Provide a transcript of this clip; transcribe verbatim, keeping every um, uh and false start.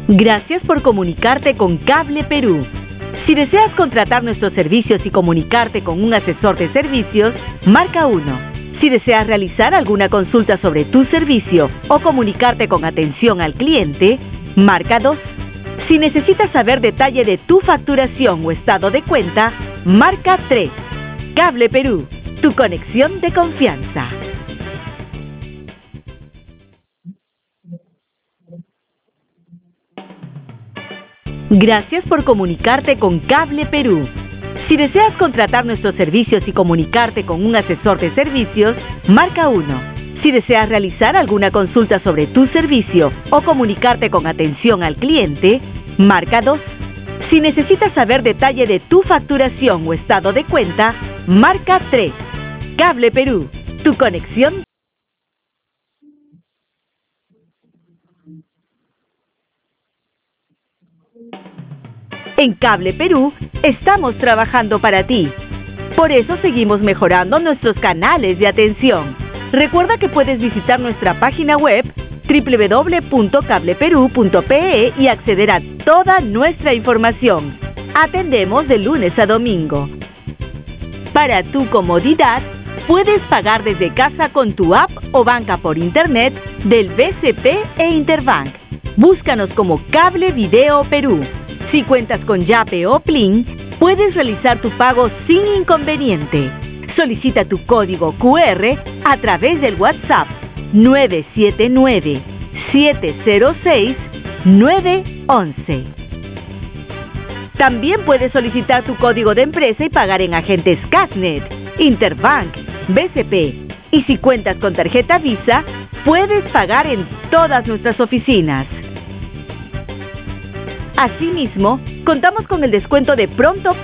Gracias por comunicarte con Cable Perú. Si deseas contratar nuestros servicios y comunicarte con un asesor de servicios, marca uno. Si deseas realizar alguna consulta sobre tu servicio o comunicarte con atención al cliente, marca dos. Si necesitas saber detalle de tu facturación o estado de cuenta, marca tres. Cable Perú, tu conexión de confianza. Gracias por comunicarte con Cable Perú. Si deseas contratar nuestros servicios y comunicarte con un asesor de servicios, marca uno. Si deseas realizar alguna consulta sobre tu servicio o comunicarte con atención al cliente, marca dos. Si necesitas saber detalle de tu facturación o estado de cuenta, marca tres. Cable Perú, tu conexión. En Cable Perú estamos trabajando para ti. Por eso seguimos mejorando nuestros canales de atención. Recuerda que puedes visitar nuestra página web doble u doble u doble u punto cable perú punto pe e y acceder a toda nuestra información. Atendemos de lunes a domingo. Para tu comodidad, puedes pagar desde casa con tu app o banca por internet del B C P e Interbank. Búscanos como Cable Video Perú. Si cuentas con Yape o Plin, puedes realizar tu pago sin inconveniente. Solicita tu código cu erre a través del WhatsApp nueve siete nueve, siete cero seis, nueve once. También puedes solicitar tu código de empresa y pagar en agentes Cashnet, Interbank, B C P. Y si cuentas con tarjeta Visa, puedes pagar en todas nuestras oficinas. Asimismo, contamos con el descuento de Pronto